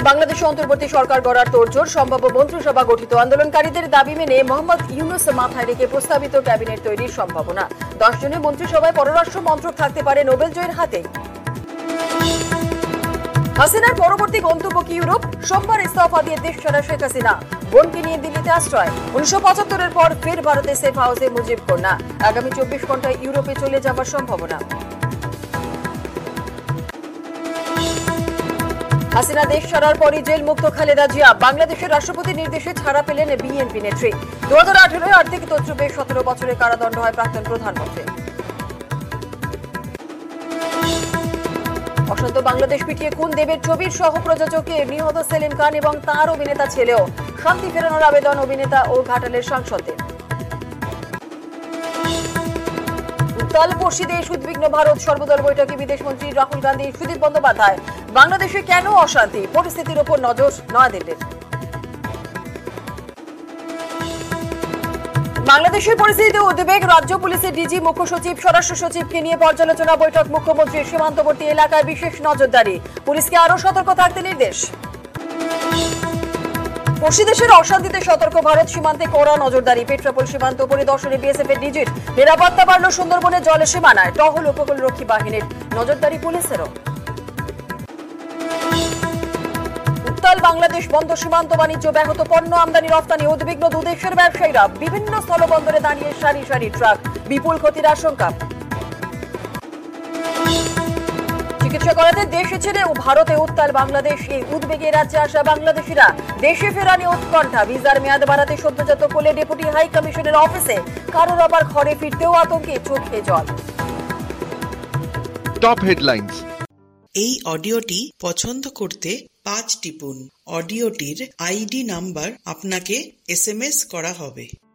বাংলাদেশে অন্তর্বর্তী সরকার গড়ার তোড়জোড়, সম্ভাব্য মন্ত্রিসভা গঠিত। আন্দোলনকারীদের দাবি মেনে মোহাম্মদ ইউনূস মাথায় রেখে প্রস্তাবিত ক্যাবিনেট তৈরির সম্ভাবনা। 10 জনের মন্ত্রিসভায় পররাষ্ট্র মন্ত্রক থাকতে পারে নোবেল জয়ীর হাতে। হাসিনার পরবর্তী গন্তব্য কি ইউরোপ? সোমবার ইস্তফা দিয়ে দেশ ছাড়া শেখ হাসিনা। বোনকে নিয়ে দিল্লিতে আশ্রয়। 1975-এর পর ফের ভারতে সেফ হাউসে মুজিব কন্যা। আগামী 24 ঘন্টায় ইউরোপে চলে যাবার সম্ভাবনা। হাসিনা দেশ ছাড়ার পরই জেল মুক্ত খালেদা জিয়া। বাংলাদেশের রাষ্ট্রপতির নির্দেশে ছাড়া পেলেন বিএনপি নেত্রী। 2018 আর্থিক তথ্যে 17 বছরের কারাদণ্ড হয় প্রাক্তন প্রধানমন্ত্রী। অশান্ত বাংলাদেশ পিটিয়ে খুন দেবের ছবির সহ প্রযোজককে নিহত সেলিম খান এবং তাঁর অভিনেতা ছেলেও। শান্তি ফেরানোর আবেদন অভিনেতা ও ঘাটালের সাংসদদের। উত্তাল পশ্চিদেশ, উদ্বিগ্ন ভারত। সর্বদল বৈঠকে বিদেশমন্ত্রী রাহুল গান্ধী, সুদীপ বন্দ্যোপাধ্যায়। বাংলাদেশে কেন অশান্তি? পরিস্থিতির ওপর নজর নয়াদিল্লির। বাংলাদেশের পরিস্থিতিতে উদ্বেগ। রাজ্য পুলিশের ডিজি, মুখ্য সচিব, স্বরাষ্ট্র সচিবকে নিয়ে পর্যালোচনা বৈঠক। মুখ্যমন্ত্রীর সীমান্তবর্তী এলাকায় বিশেষ নজরদারি। পুলিশকে আরও সতর্ক থাকতে নির্দেশ। পশ্চিদেশের অশান্তিতে সতর্ক ভারত, সীমান্তে কড়া নজরদারি। পেট্রাপোল সীমান্ত পরিদর্শনে বিএসএফ এর ডিজির। নিরাপত্তা বাড়ল সুন্দরবনের জল সীমানায়। টহল উপকূলরক্ষী বাহিনীর, নজরদারি পুলিশেরও। উত্তাল বাংলাদেশ, বন্ধ সীমান্ত বাণিজ্য ব্যাহত। পণ্য আমদানি রফতানি উদ্বিগ্ন দুদেশের ব্যবসায়ীরা। বিভিন্ন স্থলবন্দরে দাঁড়িয়ে সারি সারি ট্রাক। বিপুল ক্ষতির আশঙ্কা। চিকিৎসা করাতে দেশে ছেড়ে ভারতে উত্তাল বাংলাদেশ। এই উদ্বেগে রাজ্যে আসা বাংলাদেশিরা দেশে ফেরা নিয়ে উৎকণ্ঠা। ভিসার মেয়াদ বাড়াতে সদ্যজাত কোলে ডেপুটি হাই কমিশনের অফিসে। কারোর আবার ঘরে ফিরতেও আতঙ্কে, চোখে জল। Top headlines. এই অডিওটি পছন্দ করতে 5 টিপুন। অডিওটির আইডি নাম্বার আপনাকে SMS করা হবে।